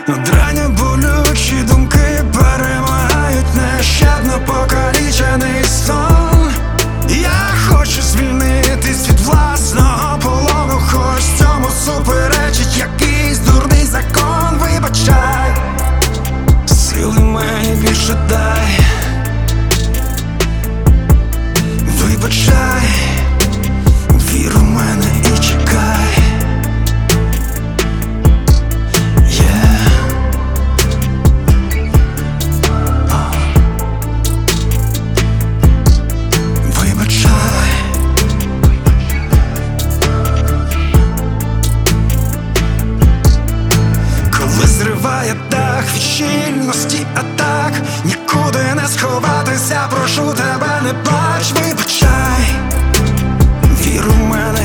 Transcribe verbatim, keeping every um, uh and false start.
Драння болючі думки перемагають нещадно покалічений сон. Я хочу звільнитись від власного полону, хоч цьому суперечить якийсь дурний закон. Вибачай, сили мені більше дай. Вибачай, вір у мене і чекай. Yeah. uh. Вибачай. Коли зриває дах від щільності атак, нікуди не сховатися, прошу тебе, не плач. Вибачай, вір у мене